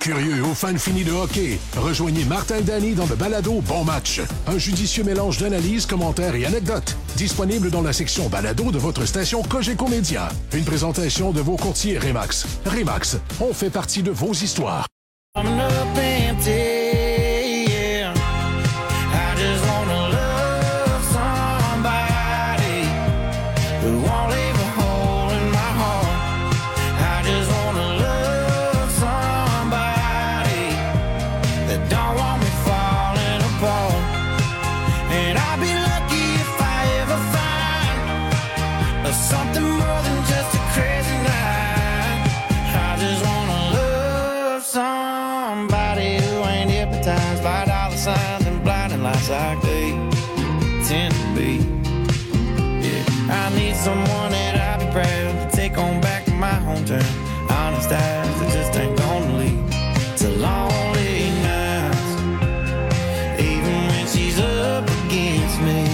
Curieux ou fan fini de hockey, rejoignez Martin Dany dans le balado Bon Match. Un judicieux mélange d'analyses, commentaires et anecdotes. Disponible dans la section balado de votre station Cogeco Média. Une présentation de vos courtiers Remax. Remax, on fait partie de vos histoires. Something more than just a crazy night. I just wanna love somebody who ain't hypnotized by dollar signs and blinding lights like they tend to be. Yeah, I need someone that I'll be proud to take on back to my hometown. Honest eyes that just ain't gonna leave to lonely nights, even when she's up against me.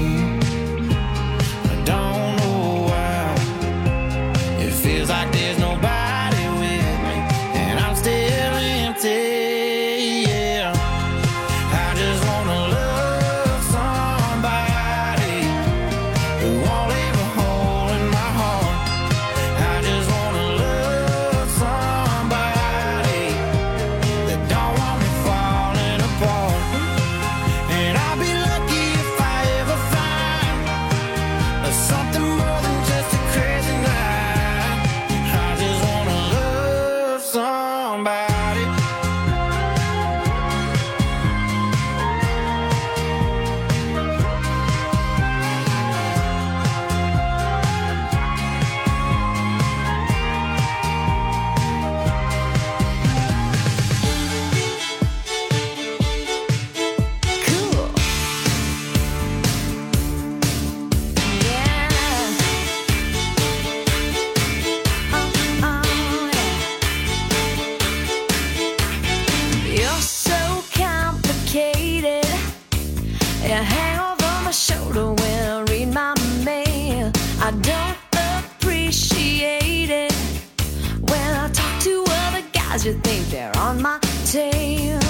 Feels like there's nobody with me, and I'm still empty, yeah. I just wanna love somebody who won't leave a hole in my heart. I just wanna love somebody that don't want me falling apart. And I'll be lucky if I ever find something more than just a crazy night. Somebody. Cool. Yeah. You're so complicated. You hang over my shoulder when I read my mail. I don't appreciate it. When I talk to other guys, you think they're on my tail.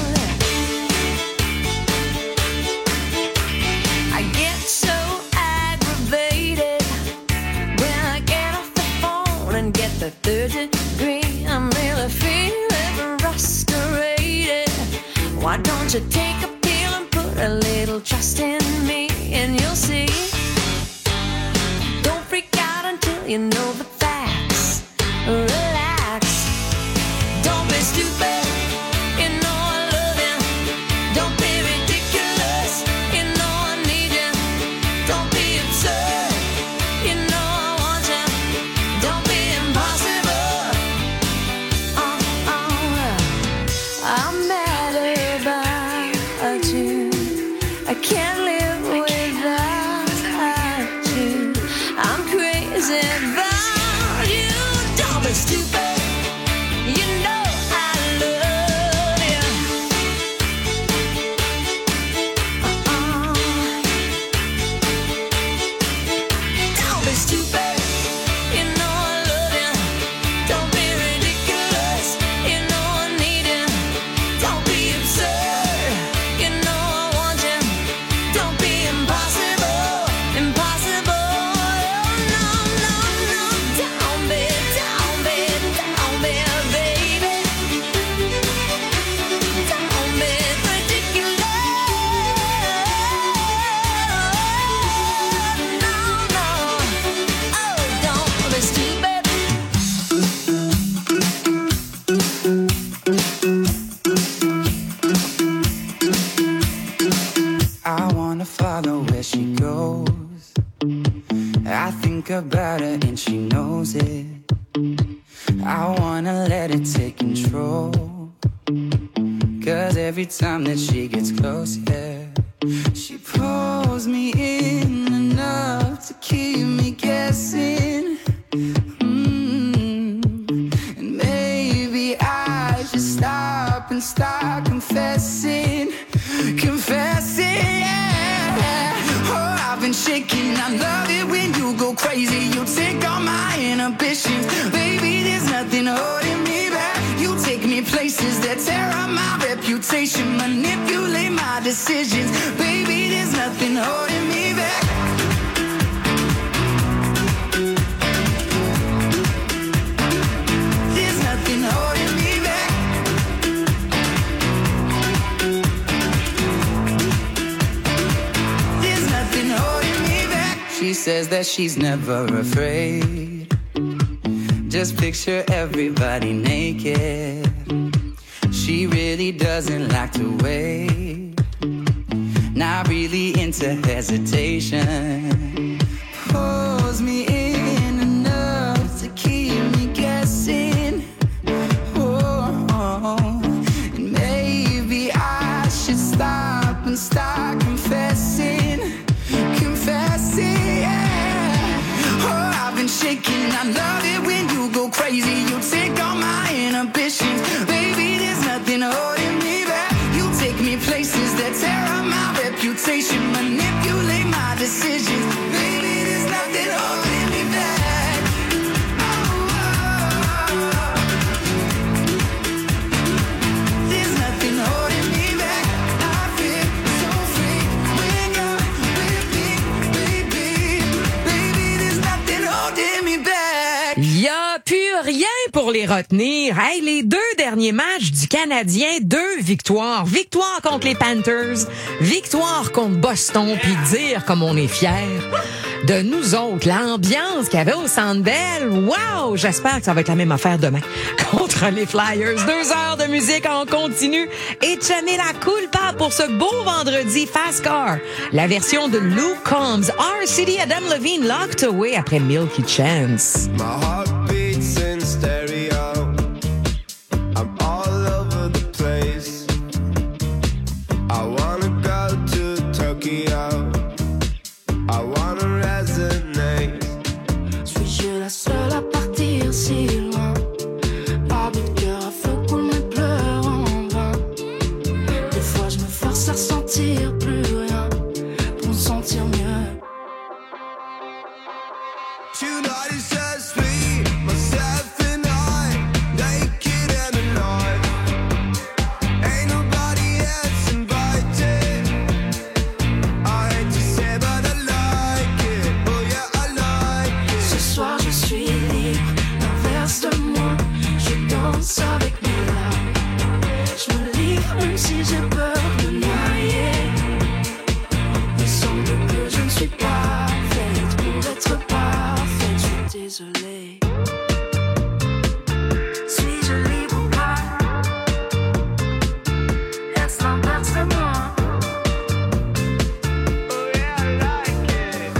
I get so aggravated when I get off the phone and get the third degree. I'm really feeling frustrated. Why don't you take a pill and put a little trust in me, and you'll see. Don't freak out until you know the facts. Relax. Don't be stupid. You know I love you. Don't be ridiculous. You know I need you. Don't be absurd. You know I want you. Don't be impossible. I'm mad about you. I can't live without you. I'm crazy about you. Don't be stupid. You know I love you. Don't be stupid. You know I love you. Don't be ridiculous. You know I need you. Don't be absurd. You know I want you. Don't be impossible. Impossible. No, no, no. Don't be, baby. Don't be ridiculous. No, no. Oh, don't be stupid. I wanna follow where she goes. I think about her and she knows it. I wanna let it take control. 'Cause every time that she gets close, yeah, she pulls me in enough to keep me guessing. And maybe I should stop and start confessing. Yeah. Oh, I've been shaking. I love it when you go crazy. You take all my inhibitions. Baby, there's nothing holding me back. You take me places places that tear up my reputation, manipulate my decisions. Baby, there's nothing holding me back. There's nothing holding me back. There's nothing holding me back. She says that she's never afraid. Just picture everybody naked. She really doesn't like to wait. Not really into hesitation. Pulls me in enough to keep me guessing. Oh, and maybe I should stop and start confessing. Confessing, yeah. Oh, I've been shaking. I love it when you go crazy. You take all my inhibitions. Baby, there's nothing holding me back. You take me places that tear up my reputation, manipulate my decisions. Baby, there's nothing holding me back. Oh, oh, oh. There's nothing holding me back. I feel so free when you're with me, baby. Baby, there's nothing holding me back. Il y a plus rien pour les retenir. Hey, les 2 derniers matchs du Canadien, 2 victoires. Victoire contre les Panthers, victoire contre Boston, puis dire comme on est fiers de nous autres. L'ambiance qu'il y avait au Centre Bell, wow! J'espère que ça va être la même affaire demain contre les Flyers. 2 heures de musique en continu et Echeme la culpa pour ce beau vendredi Fast Car. La version de Luke Combs, R.C.D. Adam Levine, Locked Away après Milky Chance. My heart beats in stereo. I'm all over the place. I wanna go to Tokyo. I wanna resonate. Suis-je la seule à partir si loin? Pas de cœur à feu coule mes pleurs en vain. Des fois je me force à ressentir plus rien pour me sentir mieux. Tonight is just me, myself and I, naked and alive. Ain't nobody else invited. I hate to say but I like it. Oh yeah, I like it. Ce soir je suis libre, l'inverse de moi. Je danse avec mes larmes. Je me livre même si j'ai peur de noyer. Il semble que je ne suis pas faite pour être parfaite. Je suis désolée. Suis-je libre ou pas? Est-ce l'inverse de moi? Oh yeah, I like it.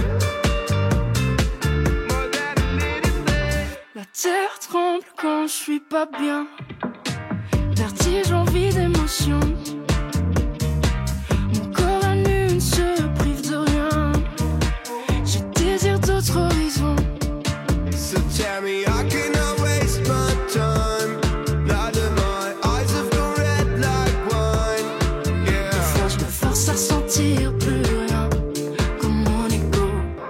More than a little bit. La terre tremble quand je suis pas bien. Vertige, envie d'émotion. Mon corps à nu ne se prive de rien. Je désire d'autres horizons. So tell me I cannot waste my time. Now that my eyes have gone red like wine. Des Yeah. fois je me force à ressentir plus rien, comme mon ego.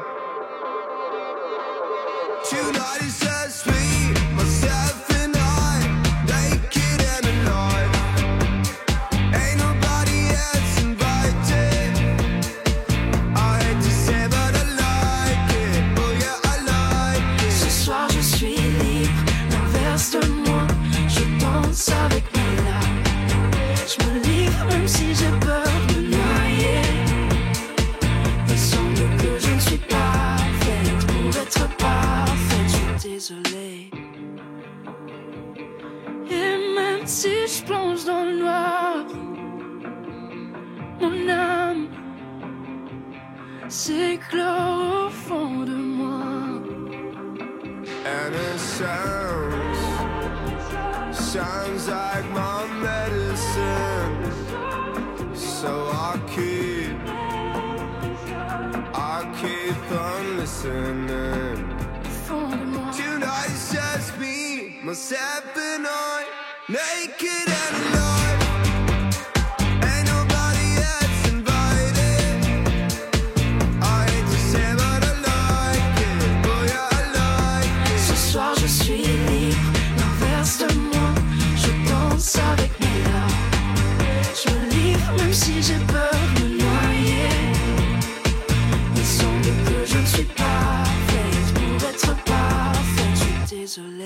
Tonight is just me, myself and I, naked and alive. Ain't nobody else invited. I hate to say but I like it. Oh yeah, I like it. Ce soir je suis libre, l'inverse de moi. Je danse avec mes larmes. Je me livre même si j'ai peur de me noyer. Il semble que je ne suis pas faite pour être parfaite. Je suis désolée. Et même si je plonge dans le noir, mon âme s'éclore au fond de moi. And it sounds like my medicine. So I keep on listening. Au fond de moi. Tonight's just me, myself and I, naked and alive. Ain't nobody else invited. I hate to say but I like it. Oh yeah, I like it. Ce soir je suis libre, l'inverse de moi. Je danse avec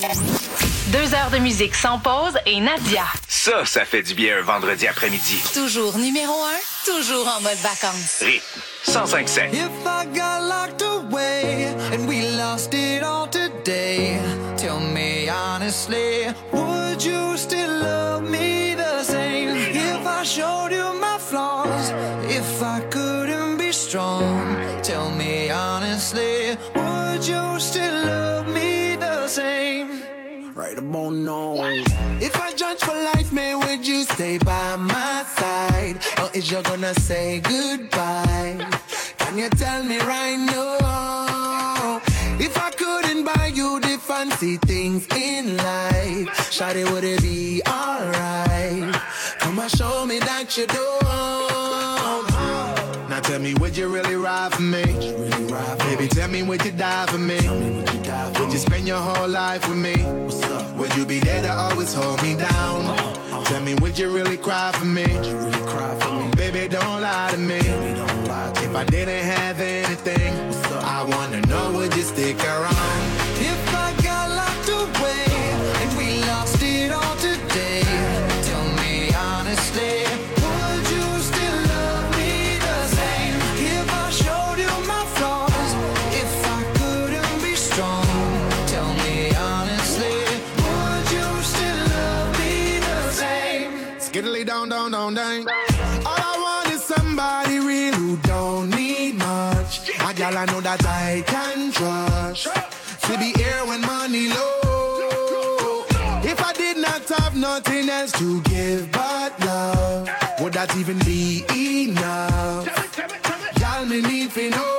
2 heures de musique sans pause et Nadia. Ça fait du bien un vendredi après-midi. Toujours numéro 1, toujours en mode vacances. Rythme 105.7. If I got locked away and we lost it all today, tell me honestly, would you still love me the same? If I showed you my flaws, if I couldn't be strong, tell me honestly, would you still love me the same? Right about now. If I judge for life, man, would you stay by my side? Or is you gonna say goodbye? Can you tell me right now? If I couldn't buy you the fancy things in life, shawty, would it be alright? Come and show me that you don't. Now tell me, would you really ride for me? Baby, tell me, would you die for me? Would you spend your whole life with me? Would you be there to always hold me down? Tell me, would you really cry for me? Baby, don't lie to me. If I didn't have anything, I wanna know, would you stick around? If I got locked away and we lost it all today, tell me honestly, would you still love me the same? If I showed you my flaws, if I couldn't be strong, tell me honestly, would you still love me the same? Skiddly down, down, down, down. All I want is somebody real who don't need much. A girl I know that I can trust, to be here when money low. If I did not have nothing else to give but love, would that even be enough? Y'all me need to know.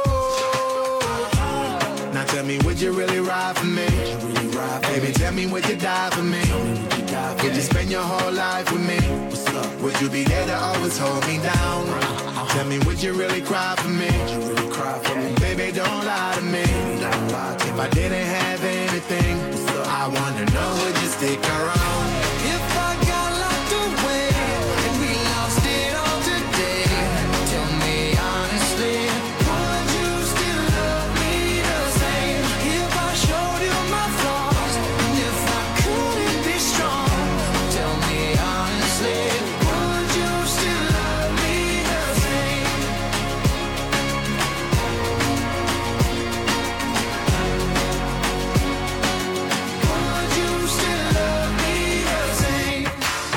Now tell me, would you really ride for me? Baby, tell me, would you die for me? Would you spend your whole life with me? Would you be there to always hold me down? Tell me, would you really cry for me? Baby, don't lie to me. If I didn't have anything, I wanna know, would you stick around? If I got locked away and we lost it all today, tell me honestly, would you still love me the same? If I showed you my flaws, and if I couldn't be strong, tell me honestly, would you still love me the same? Would you still love me the same?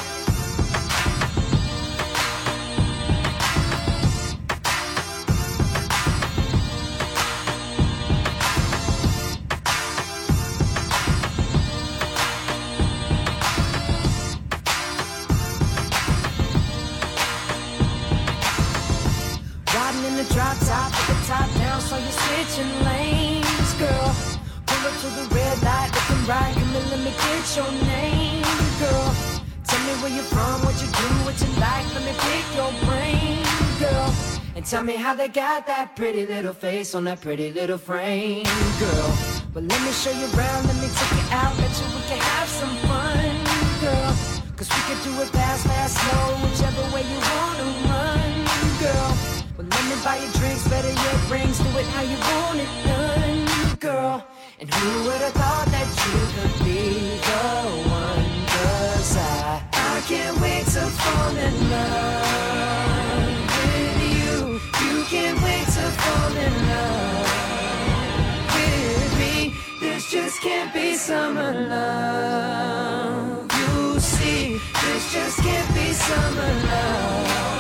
Riding in the drop top with the top down, so you're switching lanes, girl. Pull up to the red light, looking right, come and let me get your name, girl. Tell me where you're from, what you do, what you like, let me pick your brain, girl. And tell me how they got that pretty little face on that pretty little frame, girl. Well, let me show you around, let me take you out, bet you we can have some fun, girl. Cause we could do it fast, fast, slow, whichever way you wanna run, girl. Well, let me buy you drinks, better yet rings, do it how you want it done, girl. And who would've thought that you could be the one? Cause I can't wait to fall in love with you. You can't wait to fall in love with me. This just can't be summer love. You see, this just can't be summer love.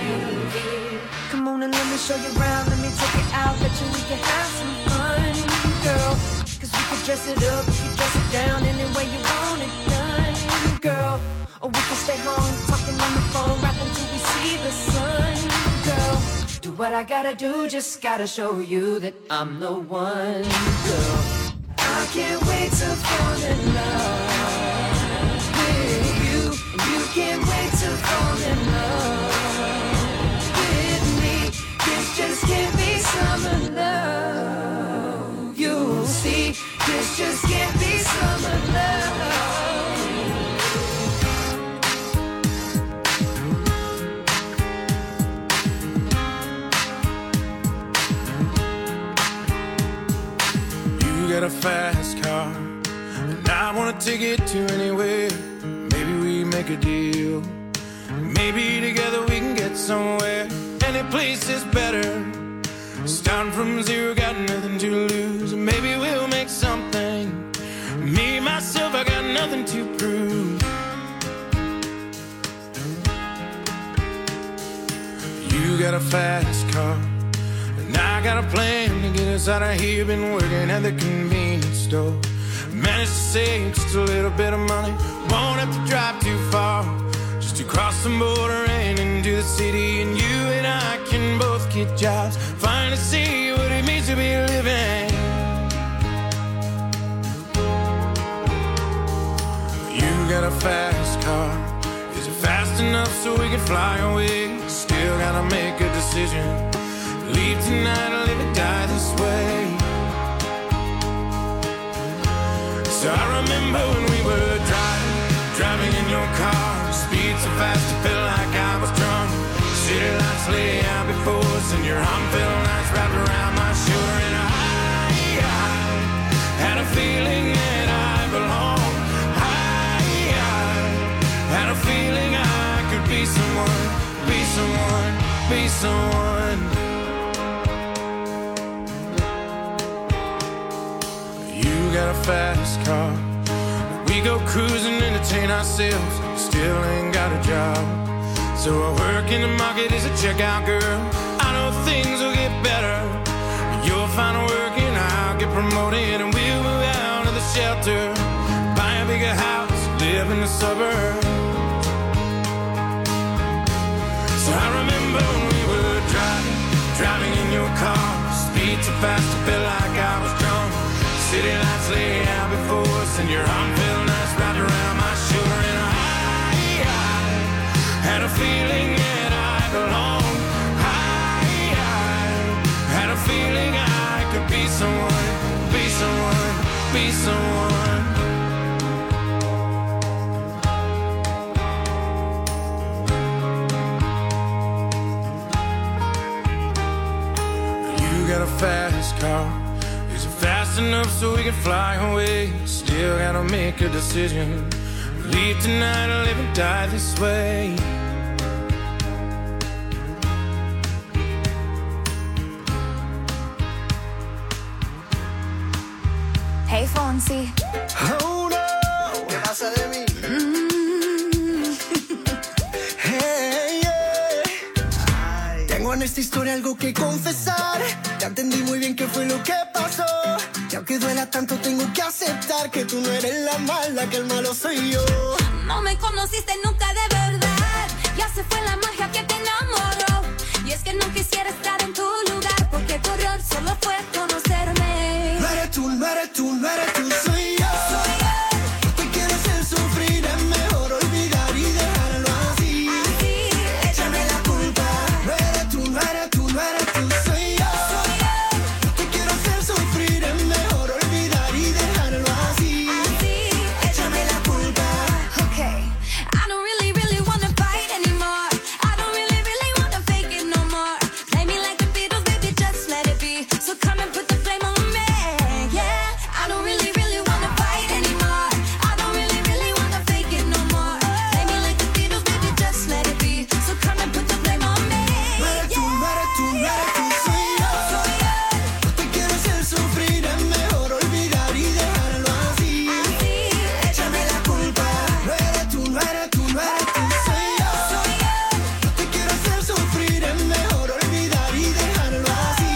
Come on and let me show you around, let me take it out, bet you we can have some fun, girl. Cause we can dress it up, we can dress it down, any way you want it done, girl. Or we can stay home, talking on the phone, rapping till we see the sun, girl. Do what I gotta do, just gotta show you that I'm the one, girl. I can't wait to fall in love with you, and you can't wait to fall in love with me. This just can't be summer love. You'll see, this just can't be summer love. You got a fast car, and I ticket to anywhere. Maybe we make a deal. Maybe together we can get somewhere. Any place is better. Starting from zero, got nothing to lose. Maybe we'll make something. Me, myself, I got nothing to prove. You got a fast car, and I got a plan to get us out of here. Been working at the convenience store. Managed to save just a little bit of money. Won't have to drive too far, just to cross the border and into the city. And you and I can both get jobs, finally see what it means to be living. You got a fast car, is it fast enough so we can fly away? Still gotta make a decision, leave tonight or live or die this way. So I remember when we were driving in your car. Speed so fast it felt like I was drunk. City lights lay out before us, and your arm felt nice wrapped around my shoulder. And I had a feeling that I belonged. I had a feeling I could be someone, be someone, be someone. You got a fast car, we go cruising, entertain ourselves. Still ain't got a job, so I work in the market as a checkout girl. I know things will get better. You'll find work and I'll get promoted, and we'll move out of the shelter, buy a bigger house, live in the suburbs. So I remember when we were driving in your car. Speed so fast it felt like I was drunk. City lights lay out before us, and your arm felt nice wrapped around my shoulder. And I had a feeling that I belonged. I had a feeling I could be someone, be someone, be someone. You got a fast car, is it fast enough so we can fly away? Still gotta make a decision, leave tonight or live and die this way. Hey, Fonzie. Oh no, ¿qué pasa de mí? Hey, yeah. Tengo en esta historia algo que confesar. Ya entendí muy bien qué fue lo que pasó. Y aunque duela tanto, tengo que aceptar que tú no eres la mala, que el malo soy yo. No me conociste nunca de verdad. Ya se fue la magia que te enamoró. Y es que no quisiera estar en tu lugar, porque tu error solo fue conocerme. No eres tú, no eres tú, no eres tú, soy yo. No te quiero hacer sufrir, es mejor olvidar y dejarlo así. Échame la culpa. No eres tú, no eres tú, no eres tú, soy yo. No te quiero hacer sufrir, es mejor olvidar y dejarlo así. Échame la culpa. Okay, I don't really, really wanna fight anymore. I don't really, really wanna fake it no more. Play me like the Beatles, baby, just let it be. So come and put the flame on me, yeah. I don't really, really wanna fight anymore. I don't really, really wanna fake it no more. Play me like the Beatles, baby, just let it be. So come and put the flame on me, No eres tú, no eres tú, no eres tú, soy yo. No te quiero hacer sufrir, es mejor olvidar y dejarlo así. Échame la culpa. No eres tú, no eres tú, no eres tú, soy yo. No te quiero hacer sufrir, es mejor olvidar y dejarlo así.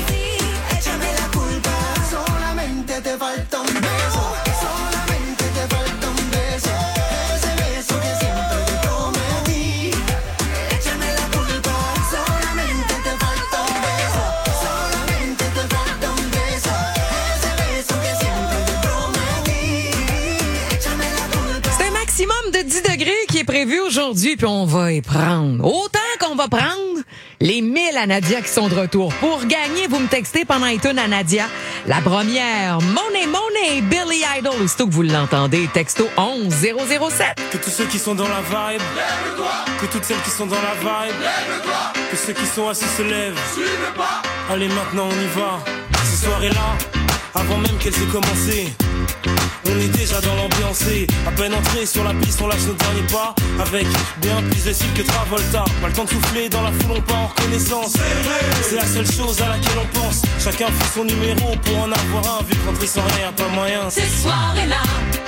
Échame la culpa. Solamente te falta un beso. Solamente te falta un beso. Ese beso que siempre te prometí. Échame la culpa. Solamente te falta un beso. Solamente te falta un beso. Ese beso que siempre te prometí. Échame la culpa. C'est un maximum de 10 degrés qui est prévu aujourd'hui, puis on va y prendre. Autant qu'on va prendre les 1000 à Nadia qui sont de retour. Pour gagner, vous me textez pendant les tunes à Nadia. La première, Money Money, Billy Idol. Aussitôt que vous l'entendez, texto 11007. Que tous ceux qui sont dans la vibe, lève-toi. Que toutes celles qui sont dans la vibe, lève-toi. Que ceux qui sont assis se lèvent. Suivez pas. Allez, maintenant on y va. Ces soirées-là, avant même qu'elles aient commencé, On est déjà dans l'ambiance et à peine entré sur la piste, on lâche nos derniers pas avec bien plus de style que Travolta. Pas le temps de souffler, dans la foule on part en reconnaissance. C'est la seule chose à laquelle on pense. Chacun fait son numéro pour en avoir un. Vu que rentrer sans rien, pas moyen. Ces soirées-là,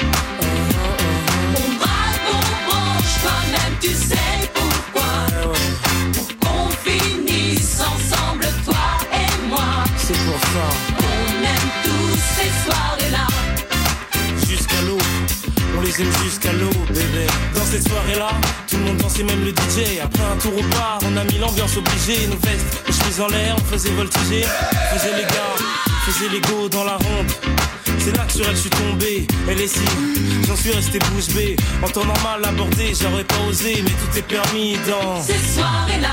on braque, on branche, toi-même tu sais pourquoi. Pour qu'on finisse ensemble, toi et moi. C'est pour ça. On aime tous ces soirées-là. Jusqu'à l'eau, on les aime jusqu'à l'eau, bébé. Dans cette soirée-là, tout le monde dansait, même le DJ. Après un tour au bar, on a mis l'ambiance obligée. Nos vestes, nos chemises en l'air, on faisait voltiger. Faisait les gars, faisait les go dans la ronde. C'est là que sur elle je suis tombé, elle est si, j'en suis resté bouche bée. En temps normal abordé, j'aurais pas osé, mais tout est permis dans ces soirées-là.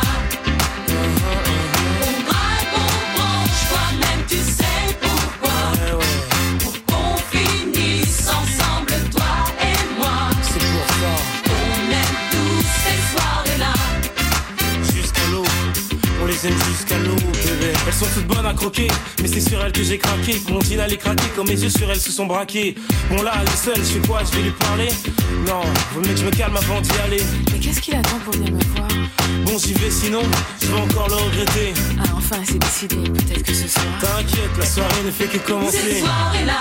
On braque, on branche, toi-même tu sais pourquoi. Pour qu'on finisse ensemble, toi et moi. C'est pour ça. On aime tous ces soirées-là. Jusqu'à l'eau, on les aime jusqu'à l'eau, bébé. Elles sont toutes bonnes à croquer, mais c'est sur elles que j'ai craqué. Mon jean allait craquer quand mes yeux sur elles se sont braqués. Bon là, elle est seule, je fais quoi, je vais lui parler? Non, vaut mieux que je me calme avant d'y aller. Mais qu'est-ce qu'il attend pour venir me voir? Bon, j'y vais sinon, je vais encore le regretter. Ah enfin, c'est décidé, peut-être que ce soir. T'inquiète, la soirée ne fait que commencer. Ces soirées-là,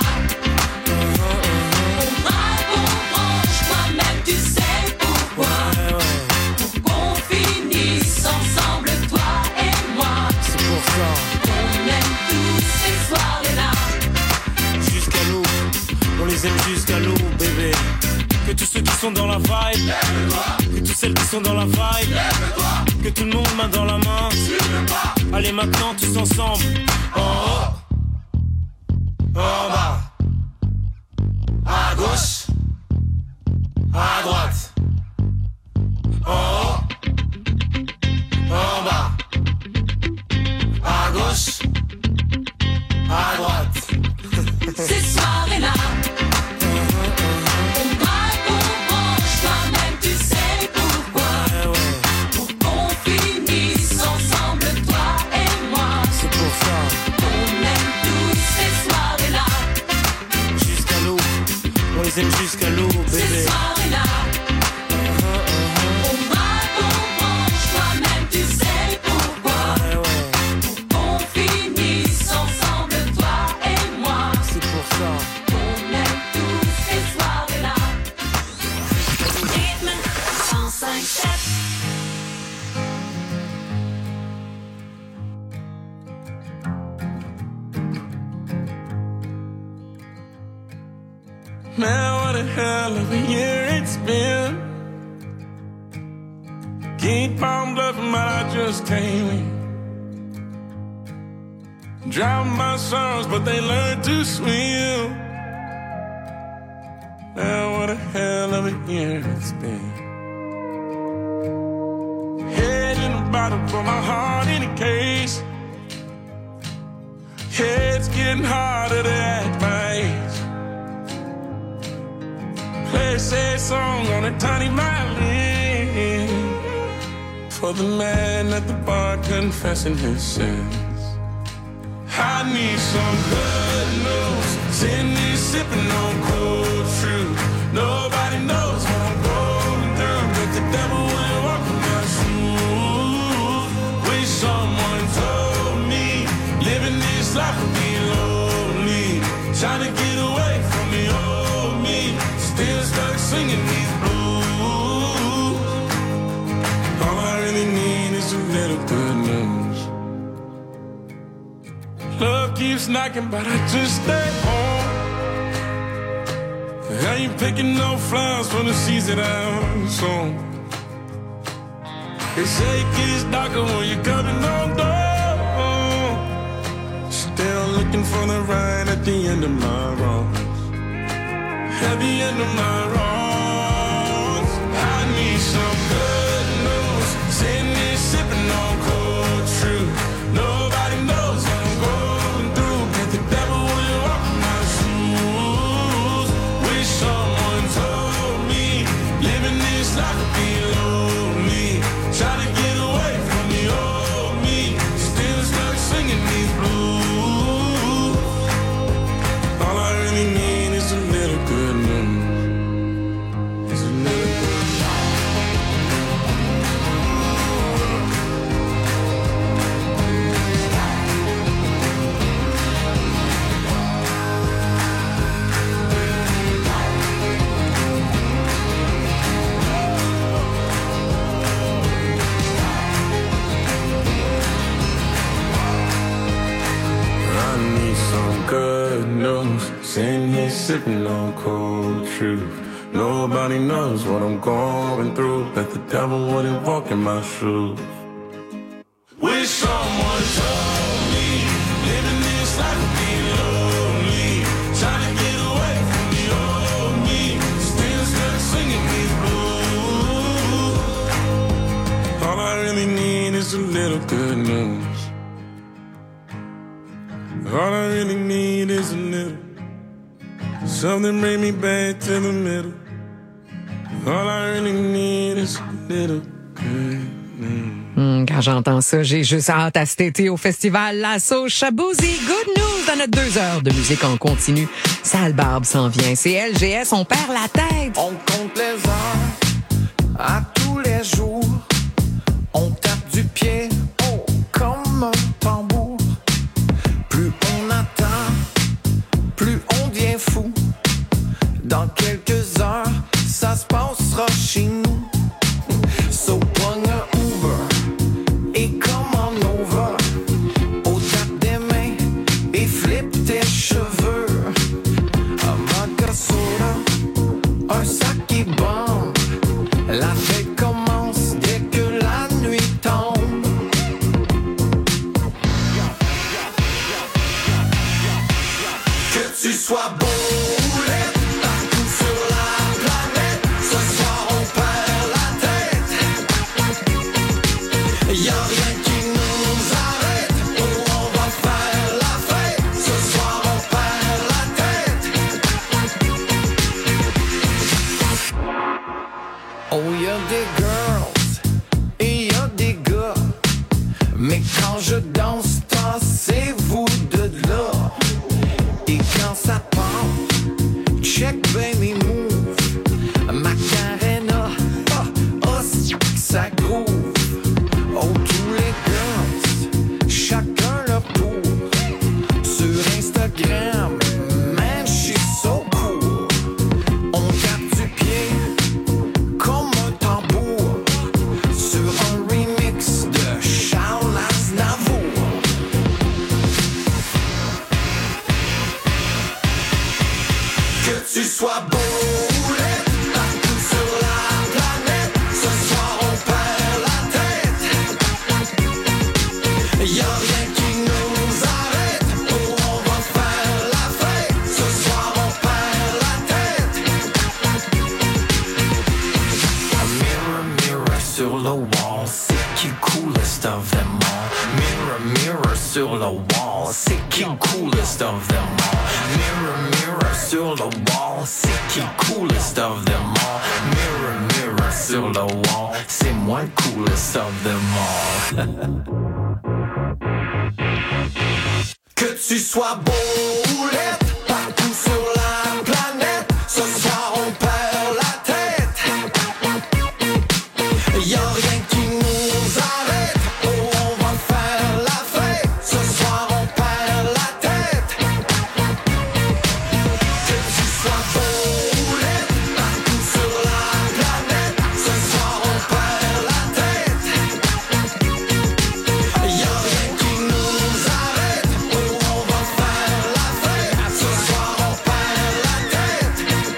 on braque, on branche, toi-même tu sais pourquoi. Pour qu'on finisse ensemble, toi et moi. C'est pour ça. On aime tous ces soirées-là. Jusqu'à l'eau, on les aime jusqu'à l'eau, bébé. Que tous ceux qui sont dans la vibe, lève-toi. Que toutes celles qui sont dans la vibe, lève-toi. Que tout le monde main dans la main, allez maintenant tous ensemble. En haut, en bas, à gauche, à droite. En haut, en bas, à gauche, à droite. Ces soirées-là, on braque, on branche, toi-même tu sais pourquoi. Pour qu'on finisse ensemble, toi et moi. C'est pour ça. On aime tous ces soirées-là. Jusqu'à l'eau, on les aime jusqu'à l'eau, bébé. Ces soirées-là, on braque, on branche, toi-même tu sais pourquoi. Pour qu'on finisse ensemble, toi et moi. C'est pour ça. On aime tous ces soirées-là. Rythme 105.7. Man, what a hell of a year it's been. Keep on bluffing, but I just can't win. Drown my sorrows, but they learn to swim. Man, what a hell of a year it's been. Head in a bottle, but my heart in a case. Yeah, it's getting harder to act my age. Play a sad song on a tiny violin for the man at the bar confessing his sins. I need some good news. Send me sipping on cold truth. Nobody knows what I'm going through, but the devil will walk in my shoes. Wish someone told me living this life would be lonely. Trying to get away from the old me. Still stuck singing these blues. All I really need is a little good news. Love keeps knocking, but I just stay home. I ain't picking no flowers for the seeds that I'm sown. They say it gets darker when you're coming on down. Still looking for the right at the end of my road. At the end of my roads, I need some good news. Sitting here sipping on cold truth. Nobody knows what I'm going through, but the devil will walk in my shoes. Wish someone told me living this life would be lonely. Try to get away from the old me. Still stuck singing these blues. All I really need is a little Sitting here sipping on cold truth. Nobody knows what I'm going through. Bet the devil wouldn't walk in my shoes. Wish someone told me living this life would be lonely. Trying to get away from the old me. Still stuck singing these blues. All I really need is a little good news. All I really need is a little something bring me back to the middle. All I really need is a little good news. Quand j'entends ça, j'ai juste hâte à cet été au festival La Sauce Chabouzy. Good news dans notre 2 heures de musique en continu. Sale Barbe s'en vient. C'est LGS, on perd la tête. On compte les heures à tous les jours. On tape du pied, oh, comme un tambour. Plus on attend, plus on devient fou. Dans quelques heures, ça se passera chez nous. So pogne un Uber et commande over. Au tape des mains et flip tes cheveux. Un vodka soda, un sac qui bombe. La fête commence dès que la nuit tombe. Que tu sois beau ou laid, partout sur la planète, ce soir on perd la tête. Y'a rien qui nous arrête, oh on va faire la fête, ce soir on perd la tête. Oh y'a des girls et y'a des gars, mais quand je danse, tassez-vous de là. Et quand ça part, check baby move. Macarena, oh ça groove. Oh tous les girls, chacun leur tour. Sur Instagram, man she's so cool. On tape du pied comme un tambour sur un remix de Charles Aznavour. Que tu sois beau ou laid, partout sur la planète, ce soir on perd la tête. Y'a rien qui nous arrête, oh on va faire la fête, ce soir on perd la tête. Mirror, mirror sur le wall, c'est qui coolest of them all. Mirror, mirror sur le wall, c'est qui coolest of them all. Mirror, mirror sur le wall, c'est qui coolest of them all. Mirror, mirror sur le wall, c'est moi le coolest of them all. Que tu sois beau ou laid, partout sur la planète, ce soir on perd la tête. Y'a rien qui nous arrête, oh on va faire la fête, ce soir on perd la tête. Que tu sois beau ou laid, partout sur la planète, ce soir on perd la tête. Y'a rien qui nous arrête, oh on va faire la fête, ce soir on perd la tête.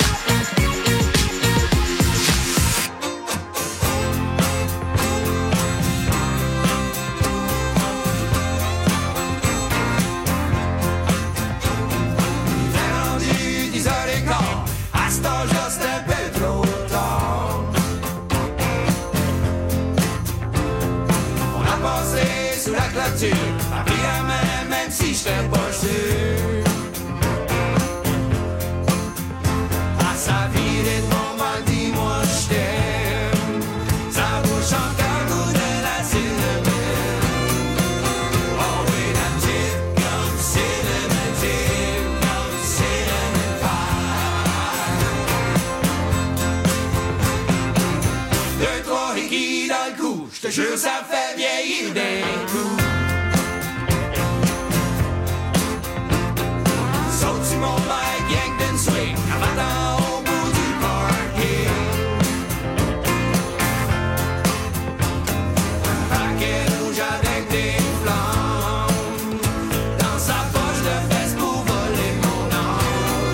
Rendu 10h15, à cet âge-là c'est un peu trop tard. On a passé sous la clôture, m'a pris la main même si j'étais pas sûr. Ah ça virait de mon mal, dis-moi j't'aime. Ça bouge encore goût de la cinnamon. Oh oui la petite comme cinnamon tip, comme cinnamon pie. 2, 3 hickeys dans le cou, j'te jure ça fait vieillir d'un coup. Saute sur mon bike, yank d'une swing, en battant au bout du parking. Un paquet rouge avec des flammes, dans sa poche de veste pour voler mon âme.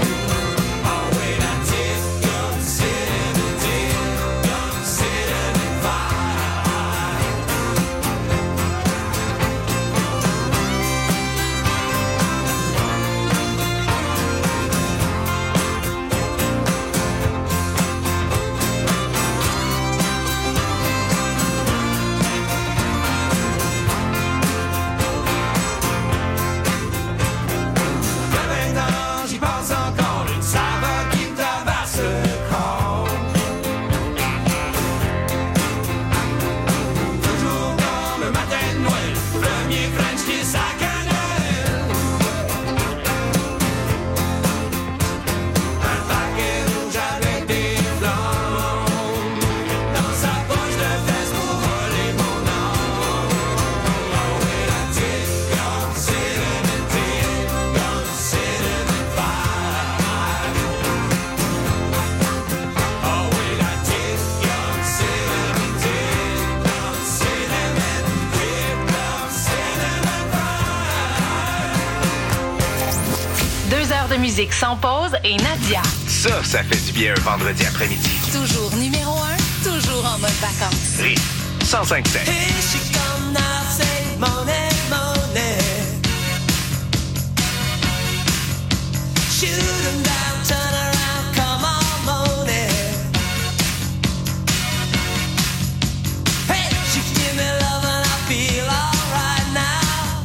musique sans pause et Nadia. Ça fait du bien un vendredi après-midi. Toujours numéro 1, toujours en mode vacances. Rythme 105.7. Here she come now, say money, money. Shoot 'em down, turn around, come on, money. Hey, she give me love and I feel alright now.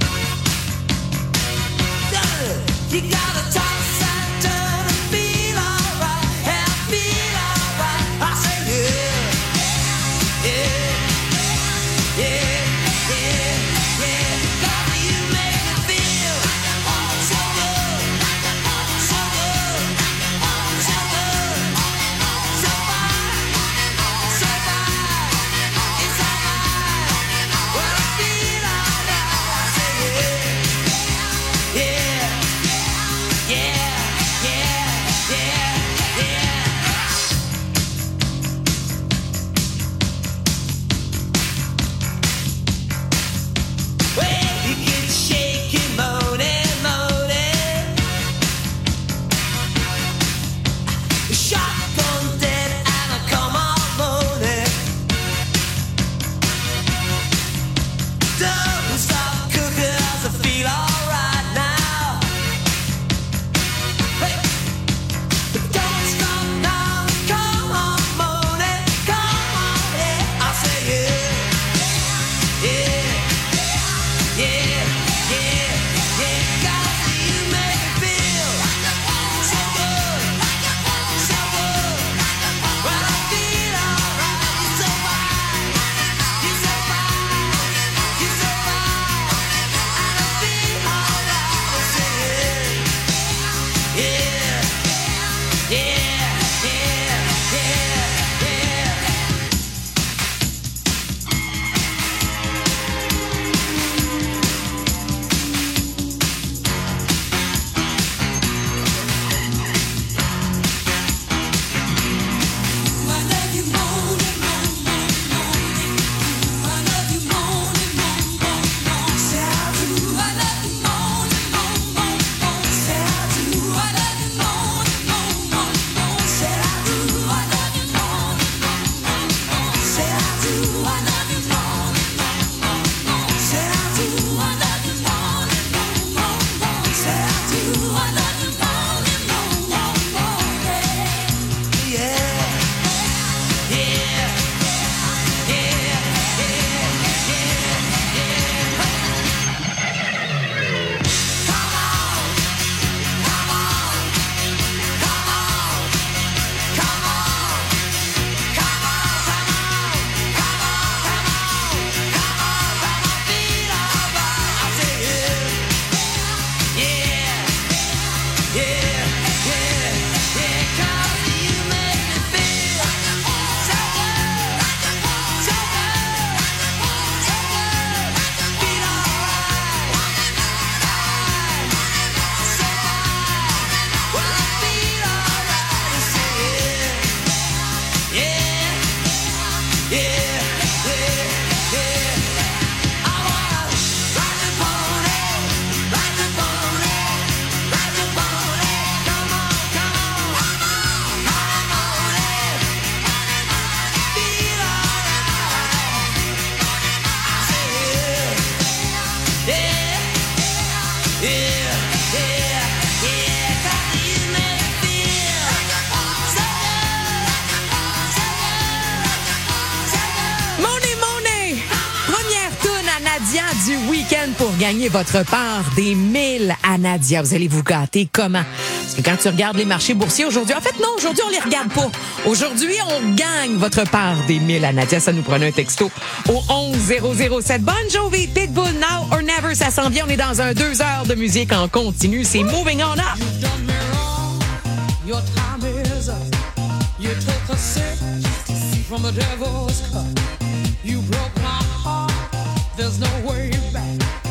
You gotta toss and turn and feel alright, and feel alright. I say yeah, yeah, yeah. Du week-end pour gagner votre part des 1000 à Nadia. Vous allez vous gâter comment? Parce que quand tu regardes les marchés boursiers aujourd'hui, en fait non, aujourd'hui on les regarde pas. Aujourd'hui, on gagne votre part des 1000 à Nadia. Ça nous prenait un texto au 11007. Bon Jovi, Pitbull, Now or Never, ça s'en vient. On est dans un 2 heures de musique en continu. C'est Moving On Up. Your time is up. You took a sip from the devil's cup. You broke my heart. There's no way back.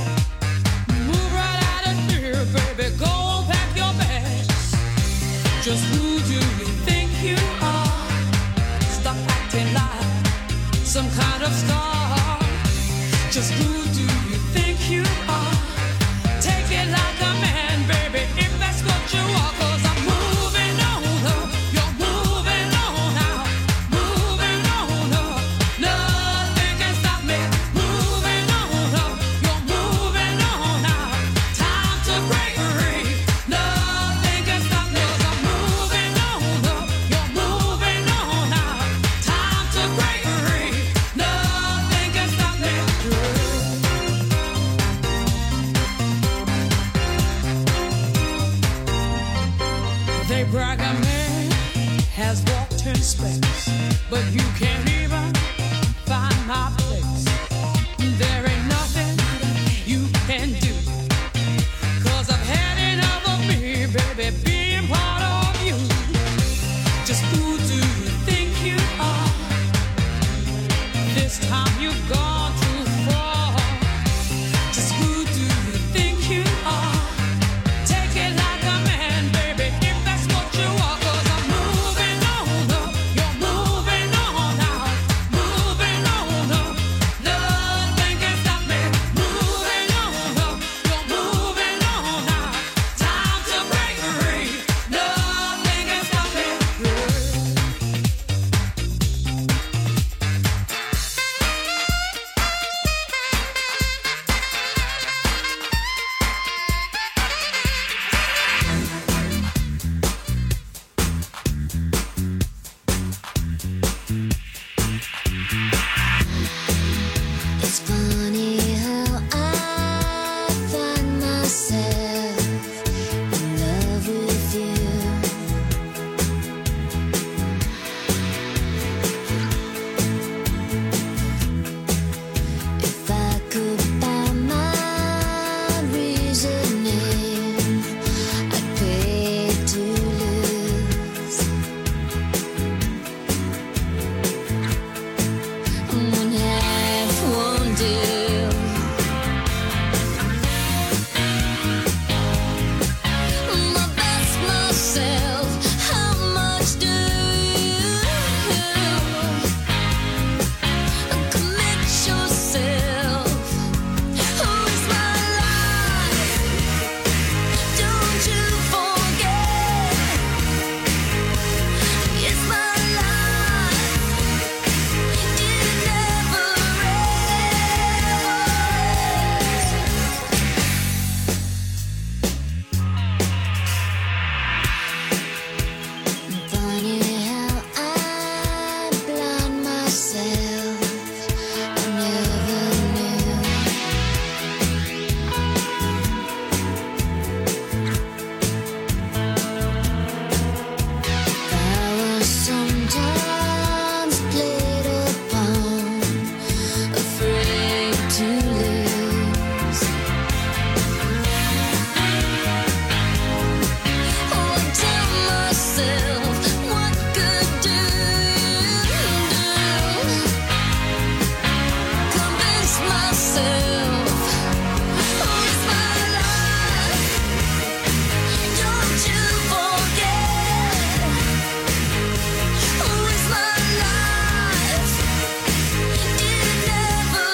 Move right out of here, baby. Go pack your bags. Just who do you think you are? Stop acting like some kind of star. Just who do you think you are? Take it like a man, baby. If that's what you are. you've gone too far. Just who do you think you are? Take it like a man, baby, if that's what you are. 'Cause I'm moving on up, you're moving on out, moving on up. Nothing can stop me. Moving on up, you're moving on out. Time to break free. Nothing can stop me. It's funny how I find myself in love with you. If I could buy my reasoning, I'd pay to lose. One half won't do. My best myself, how much do you commit yourself? Who is my life? Don't you forget, it's my life. It never ends. Funny how I blind myself. I never knew. I was sometimes played upon, afraid to lose. Oh, I tell myself, what good do you do? Convince myself, oh, it's my life. Don't you forget, oh, it's my life. It never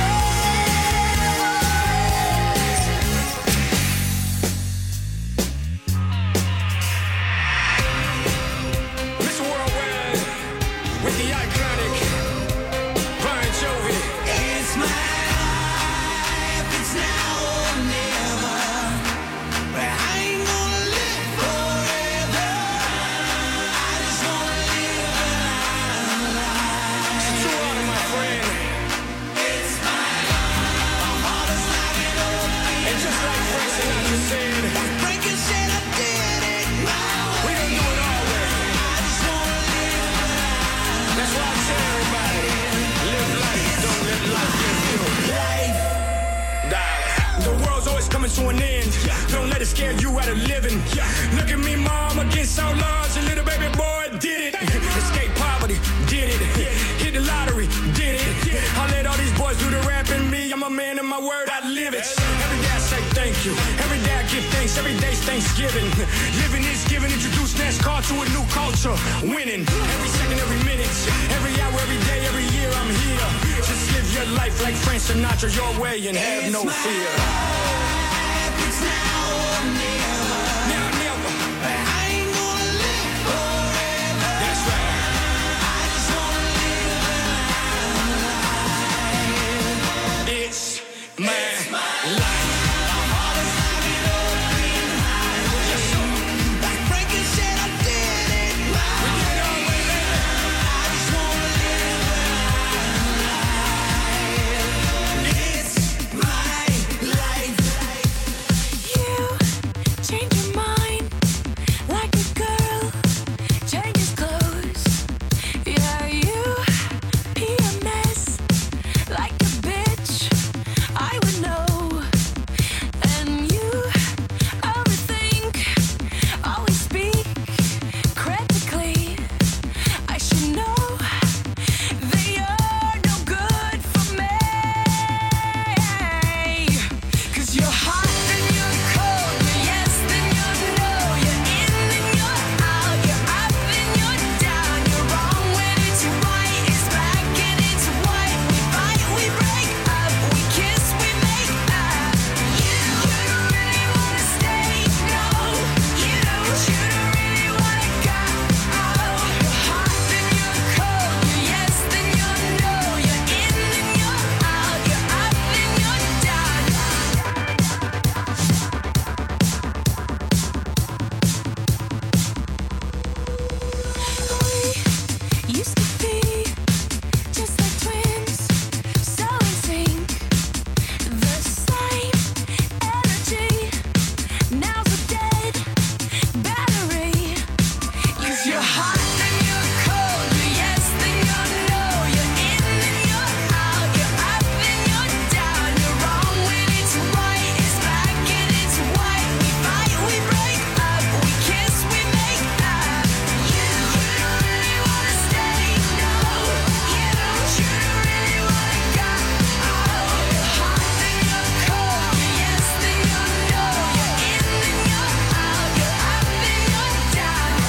Mr. Worldwide with the iconic Brian Jovi. It's my life, it's now or never. But I ain't gonna live forever. I just wanna live a life. It's too hard, my friend. It's my life. My heart is like an open. And just like Frank Sinatra said, Frankie said I did it my way. We don't do it our way. I just wanna live a life. That's why I tell everybody, live life, don't let life give you life. Darling, the world's always coming to an end. Don't let it scare you out of living. Look at me, mom, against all odds. A little baby boy did it. Escape poverty, did it. Hit the lottery, did it. I let all these boys do the rap and me. I'm a man in my word, I live it. Every day I say thank you. Every day I give thanks. Every day's Thanksgiving. Living is giving. Introduce NASCAR to a new culture. Winning every second, every minute, every hour, every day, every year. I'm here. Just live your life like Frank Sinatra your way and have no fear. It's now or never. Now, never. I ain't gonna live forever. That's right. I just wanna live a life. It's my life. My heart is like an open highway. Yes, sir. Like Frankie said, I did it my way. We did it our way, baby. I just wanna live a life. It's my life.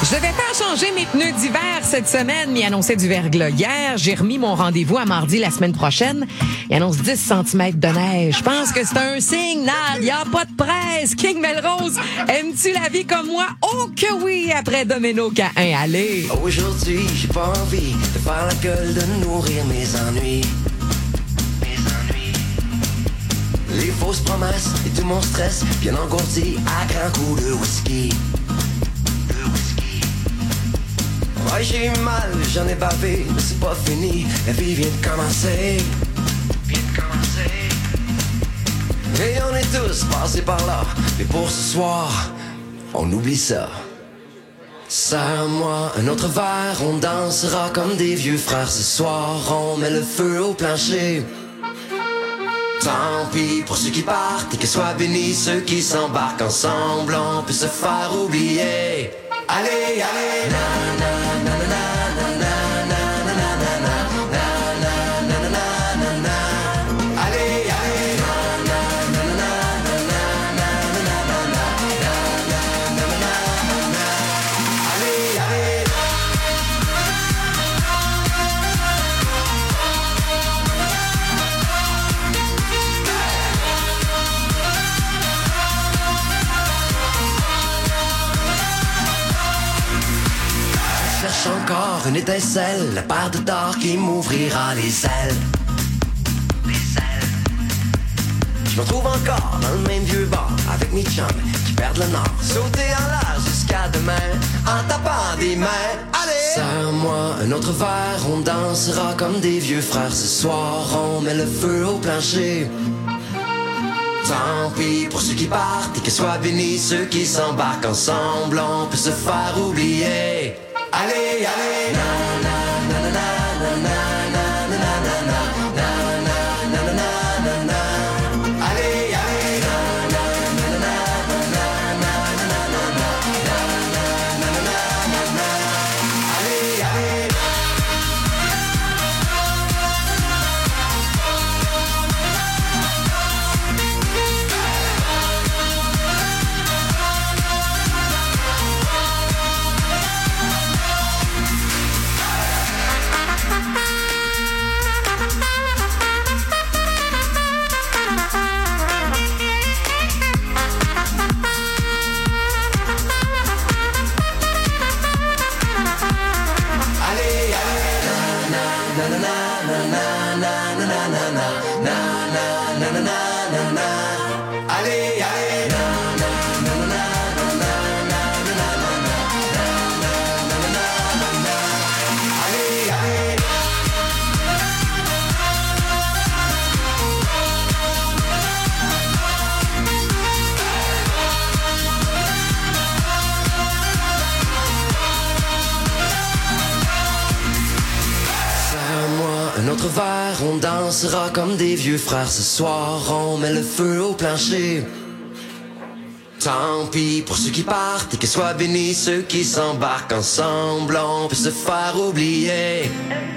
Je devais faire changer mes pneus d'hiver cette semaine, mais il annonçait du verglas hier. J'ai remis mon rendez-vous à mardi la semaine prochaine. Il annonce 10 cm de neige. Je pense que c'est un signal. Il n'y a pas de presse. King Melrose, aimes-tu la vie comme moi? Oh que oui, après Domino K1, allez. Aujourd'hui, j'ai pas envie de faire la gueule, de nourrir mes ennuis. Les fausses promesses et tout mon stress bien engourdi à grands coups de whisky. Ouais, j'ai eu mal, j'en ai bavé, mais c'est pas fini. La vie vient de commencer. Et on est tous passés par là. Mais pour ce soir, on oublie ça. Serre-moi un autre verre, on dansera comme des vieux frères. Ce soir, on met le feu au plancher. Tant pis pour ceux qui partent et que soient bénis ceux qui s'embarquent ensemble. On peut se faire oublier. Allez, allez, na na na na na na na na na na na na na na. Allez, allez, na na na na na na na na na na. Allez, allez. Je cherche encore une étincelle, la paire de d'or qui m'ouvrira les ailes. Je me retrouve encore dans le même vieux bar avec mes chums qui perdent le nord. Sauter en l'air jusqu'à demain en tapant des mains. Allez! Serre-moi un autre verre, on dansera comme des vieux frères. Ce soir, on met le feu au plancher. Tant pis pour ceux qui partent et que soient bénis ceux qui s'embarquent ensemble. On peut se faire oublier. Allez, allez, na na na na na na na na na na na na na na. Allez, allez, na na na na na na na na na na. Allez, allez. Un autre verre, on dansera comme des vieux frères. Ce soir, on met le feu au plancher. Tant pis pour ceux qui partent et que soient bénis ceux qui s'embarquent ensemble. On peut se faire oublier.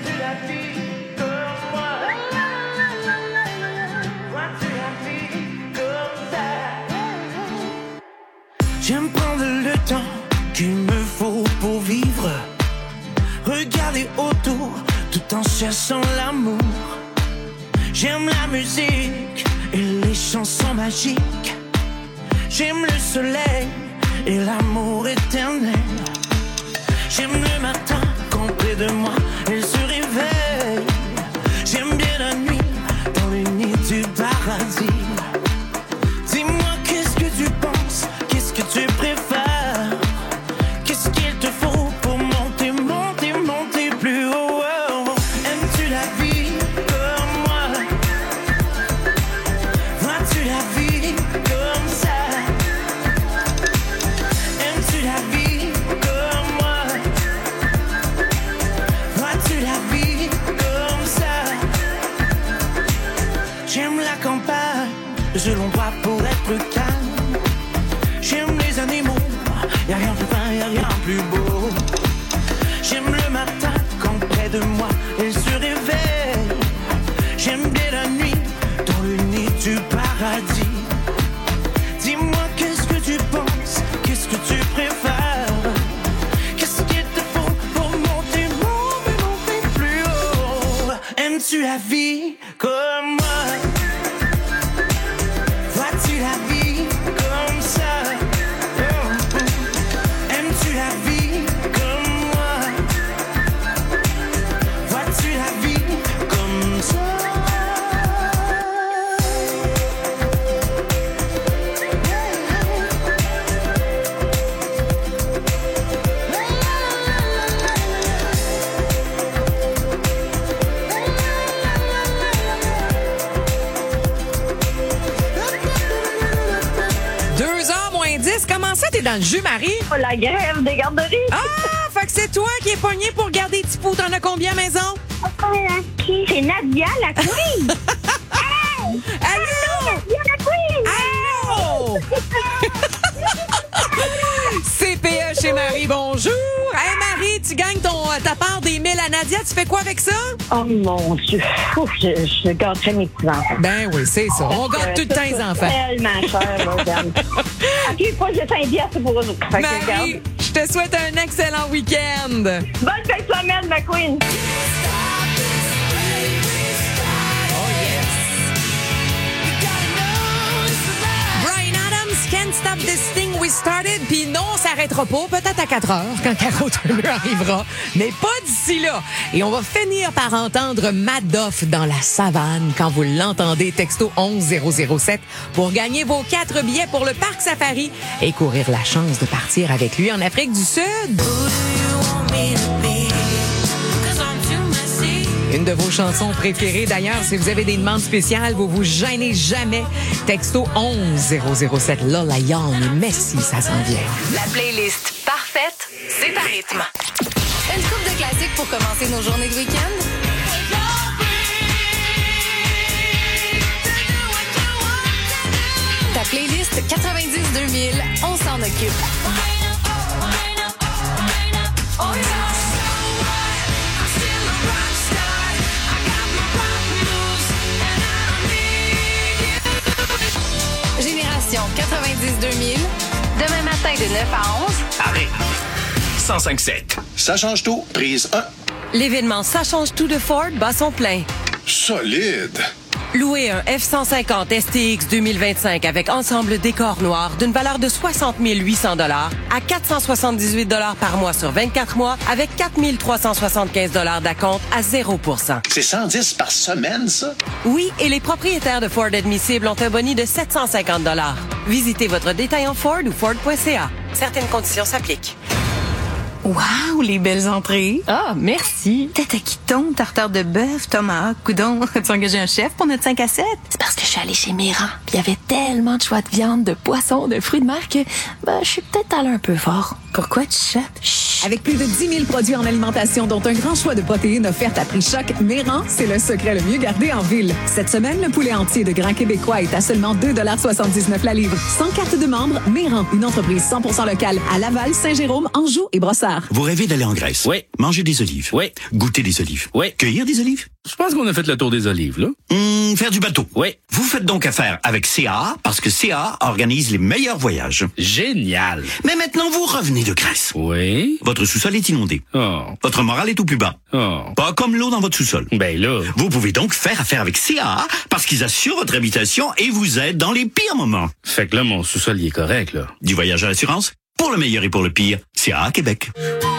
J'aime prendre le temps qu'il me faut pour vivre. Regarder autour tout en cherchant l'amour. J'aime la musique et les chansons magiques. J'aime le soleil et l'amour éternel. J'aime le matin quand près de moi elle se réveille. J'aime bien la nuit dans le nid du paradis. Dis-moi qu'est-ce que tu penses, qu'est-ce que tu préfères, qu'est-ce qu'il te faut pour monter, monter, monter plus haut. Aimes-tu la vie comme moi? Vois-tu la vie comme ça? Aimes-tu la vie comme moi? Vois-tu la vie comme ça? J'aime la campagne, je l'endroit pour être calme. J'aime les animaux, y'a rien plus fin, y'a rien plus beau. J'aime le matin quand près de moi elle se réveille. J'aime bien la nuit dans le nid du paradis. Dis-moi qu'est-ce que tu penses, qu'est-ce que tu préfères, qu'est-ce comme moi? Vois-tu la vie comme ça? Aimes-tu la vie comme moi? Vois-tu la vie comme ça? Comment ça, t'es dans le jus, Marie? La grève des garderies. Ah, fait que c'est toi qui es pogné pour garder petit pou. T'en as combien à la maison? C'est Nadia, la queen. Allô? Nadia, la queen. Allô? CPE chez Marie, bonjour. Hey, Marie, tu gagnes ta part des 1000 à Nadia. Tu fais quoi avec ça? Oh, mon Dieu. Ouf, je gâterais mes petits-enfants. Ben oui, c'est ça. On gâte tout le temps les enfants. Tellement cher, madame. OK, pas de 5 piastres pour eux autres. Marie, je te souhaite un excellent week-end. Bonne fin de semaine, ma queen. Can't Stop This Thing We Started. Puis non, on s'arrêtera pas. Peut-être à 4 heures, quand Caro Turner arrivera. Mais pas d'ici là. Et on va finir par entendre Madoff dans la savane quand vous l'entendez. Texto 11007 pour gagner vos 4 billets pour le Parc Safari et courir la chance de partir avec lui en Afrique du Sud. Une de vos chansons préférées. D'ailleurs, si vous avez des demandes spéciales, vous vous gênez jamais. Texto 11007. Lola Young et Messi, ça s'en vient. La playlist parfaite, c'est à rythme. Une coupe de classiques pour commencer nos journées de week-end? Ta playlist 90-2000, on s'en occupe. Génération 90-2000. Demain matin de 9 à 11. Arrête. 105.7. Ça change tout. Prise 1. L'événement Ça change tout de Ford bat son plein. Solide. Louez un F-150 STX 2025 avec ensemble décor noir d'une valeur de 60 800 $ à 478 $ par mois sur 24 mois avec 4 375 $ d'acompte à 0%. C'est 110 par semaine, ça? Oui, et les propriétaires de Ford admissibles ont un boni de 750 $. Visitez votre détaillant Ford ou Ford.ca. Certaines conditions s'appliquent. Wow, les belles entrées. Ah, merci. Tête à quiton, tartare de bœuf, tomahawk, coudon. As-tu engagé un chef pour notre 5 à 7? C'est parce que je suis allée chez Méran. Puis il y avait tellement de choix de viande, de poissons, de fruits de mer que je suis peut-être allée un peu fort. Pourquoi tu chutes? Avec plus de 10 000 produits en alimentation, dont un grand choix de protéines offertes à prix choc, Méran, c'est le secret le mieux gardé en ville. Cette semaine, le poulet entier de Grand Québécois est à seulement 2,79 $ la livre. Sans carte de membre, Méran, une entreprise 100% locale à Laval, Saint-Jérôme, Anjou et Brossard. Vous rêvez d'aller en Grèce? Oui. Manger des olives? Oui. Goûter des olives? Oui. Cueillir des olives? Je pense qu'on a fait le tour des olives, là. Faire du bateau? Oui. Vous faites donc affaire avec CAA parce que CAA organise les meilleurs voyages. Génial. Mais maintenant, vous revenez de Grèce. Oui. Votre sous-sol est inondé. Oh. Votre moral est au plus bas. Oh. Pas comme l'eau dans votre sous-sol. Ben là. Vous pouvez donc faire affaire avec CAA parce qu'ils assurent votre habitation et vous aident dans les pires moments. Fait que là, mon sous-sol, il est correct, là. Du voyage à l'assurance, pour le meilleur et pour le pire, CAA Québec.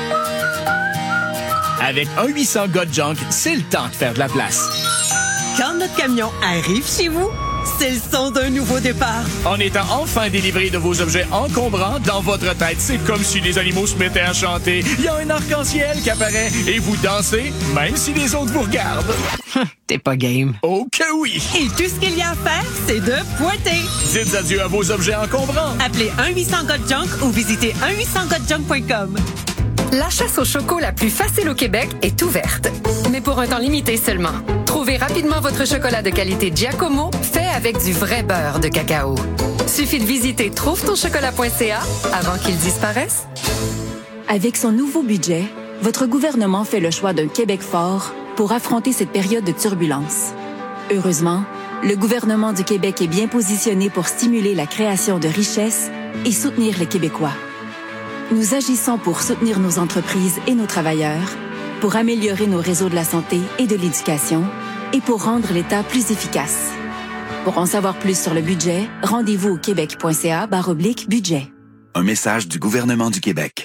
Avec 1-800 God Junk, c'est le temps de faire de la place. Quand notre camion arrive chez vous, c'est le son d'un nouveau départ. En étant enfin délivré de vos objets encombrants, dans votre tête, c'est comme si les animaux se mettaient à chanter. Il y a un arc-en-ciel qui apparaît et vous dansez, même si les autres vous regardent. T'es pas game. Oh que oui! Et tout ce qu'il y a à faire, c'est de pointer. Dites adieu à vos objets encombrants. Appelez 1-800 God Junk ou visitez 1-800-GodJunk.com. La chasse au choco la plus facile au Québec est ouverte, mais pour un temps limité seulement. Trouvez rapidement votre chocolat de qualité Giacomo, fait avec du vrai beurre de cacao. Suffit de visiter trouvetonchocolat.ca avant qu'il disparaisse. Avec son nouveau budget, votre gouvernement fait le choix d'un Québec fort pour affronter cette période de turbulence. Heureusement, le gouvernement du Québec est bien positionné pour stimuler la création de richesses et soutenir les Québécois. Nous agissons pour soutenir nos entreprises et nos travailleurs, pour améliorer nos réseaux de la santé et de l'éducation, et pour rendre l'État plus efficace. Pour en savoir plus sur le budget, rendez-vous au québec.ca/budget. Un message du gouvernement du Québec.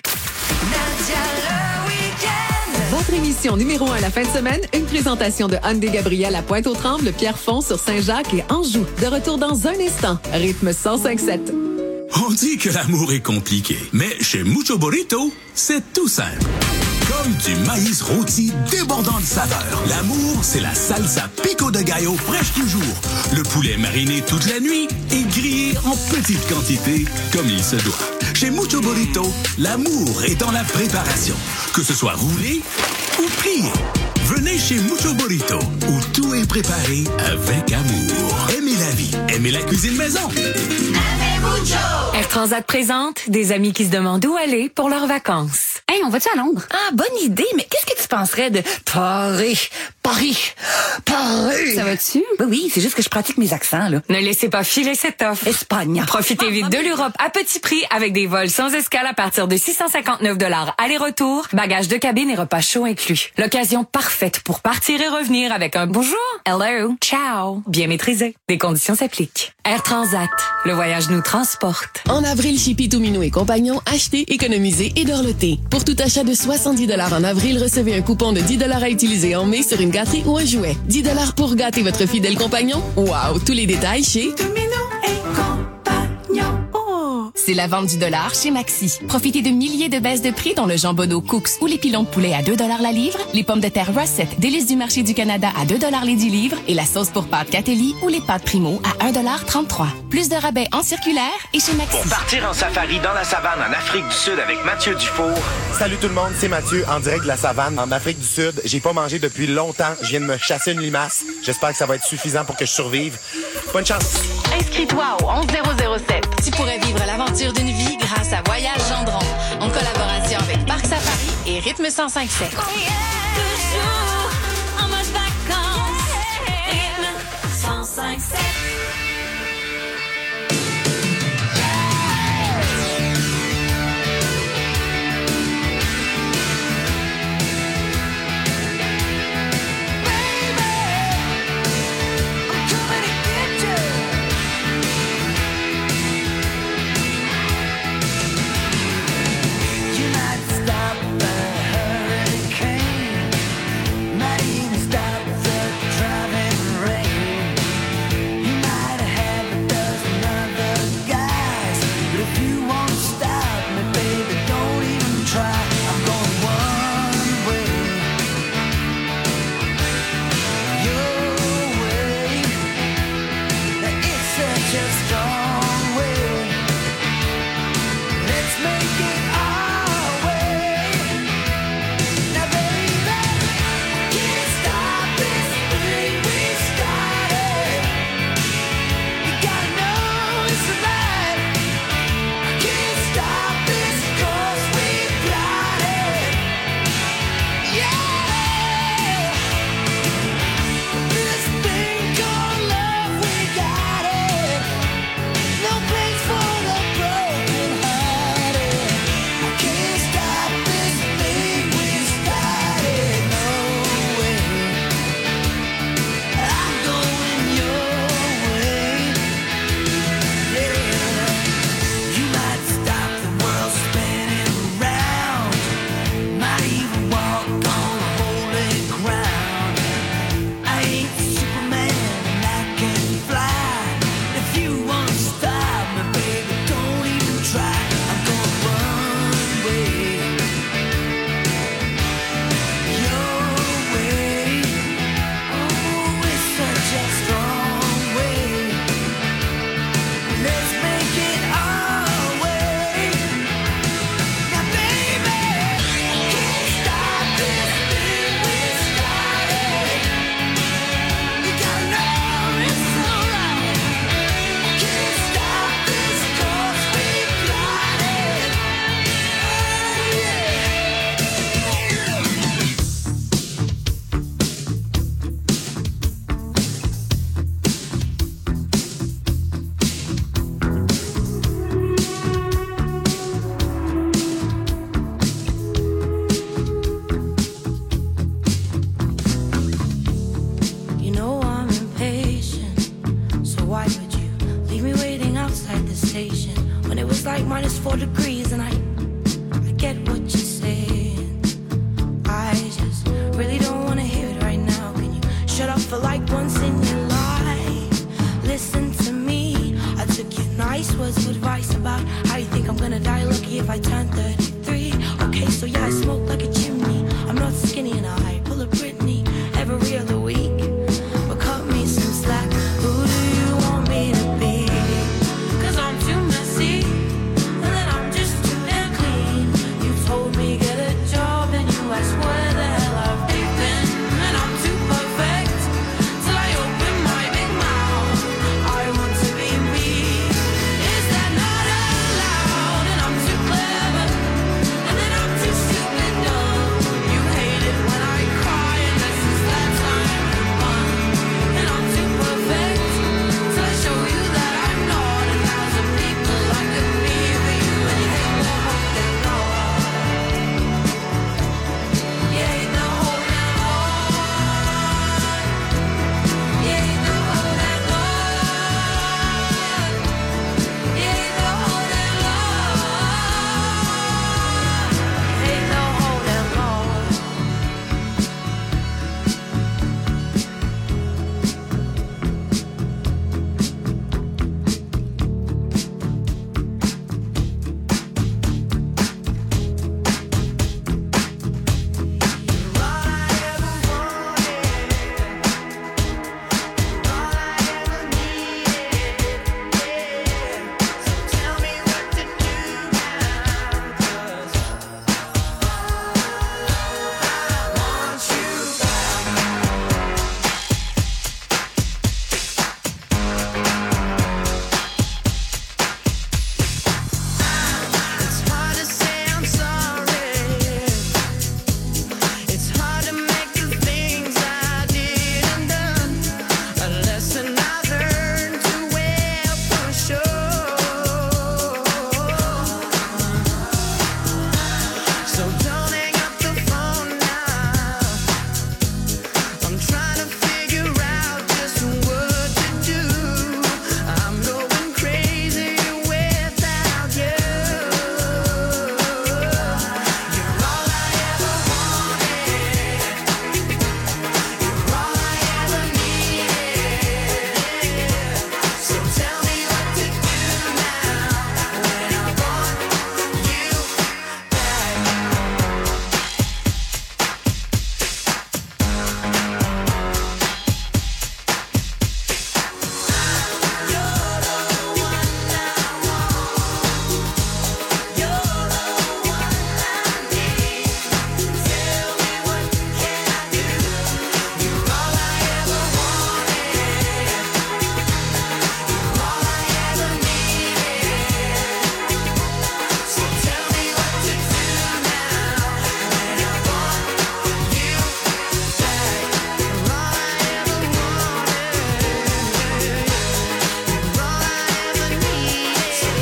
Votre émission numéro 1 la fin de semaine, une présentation de Hyundai Gabriel à Pointe-aux-Trembles, Pierrefonds sur Saint-Jacques et Anjou. De retour dans un instant. Rythme 105.7. On dit que l'amour est compliqué, mais chez Mucho Burrito, c'est tout simple. Comme du maïs rôti débordant de saveur. L'amour, c'est la salsa pico de gallo fraîche toujours. Le poulet mariné toute la nuit et grillé en petite quantité, comme il se doit. Chez Mucho Burrito, l'amour est dans la préparation. Que ce soit roulé ou plié. Venez chez Mucho Burrito, où tout est préparé avec amour. Aimez la vie, aimez la cuisine maison. Air Transat présente des amis qui se demandent où aller pour leurs vacances. Hey, on va-tu à Londres? Ah, bonne idée, mais qu'est-ce que tu penserais de Paris? Ça va-tu? Oui, c'est juste que je pratique mes accents, là. Ne laissez pas filer cette offre. Espagne. Profitez vite de l'Europe à petit prix avec des vols sans escale à partir de 659 $ aller-retour, bagages de cabine et repas chauds inclus. L'occasion parfaite pour partir et revenir avec un bonjour, hello, ciao, bien maîtrisé. Des conditions s'appliquent. Air Transat, le voyage nous transporte. En avril, chez Pitomino et compagnons, achetez, économisez et dorlotez. Pour tout achat de 70 $ en avril, recevez un coupon de 10 $ à utiliser en mai sur une gâterie ou un jouet. 10 $ pour gâter votre fidèle compagnon. Wow! Tous les détails chez Pitomino et compagnons. Oh! C'est la vente du dollar chez Maxi. Profitez de milliers de baisses de prix dont le jambonneau Cooks ou les pilons de poulet à 2 $ la livre, les pommes de terre Russet, délices du marché du Canada à 2 $ les 10 livres et la sauce pour pâtes Catelli ou les pâtes Primo à 1,33 $. Plus de rabais en circulaire et chez Maxi. Pour partir en safari dans la savane en Afrique du Sud avec Mathieu Dufour. Salut tout le monde, c'est Mathieu en direct de la savane en Afrique du Sud. J'ai pas mangé depuis longtemps. Je viens de me chasser une limace. J'espère que ça va être suffisant pour que je survive. Bonne chance. Inscris-toi au 11007. Tu pourrais vivre l'aventure d'une vie grâce à Voyage Gendron. En collaboration avec Parc Safari et Rythme 105.7. En mode vacances, rythme 105.7. Might even stop the driving rain. You might words of advice about how you think I'm gonna die lucky if I turn 33. Okay, so yeah, I smoke like a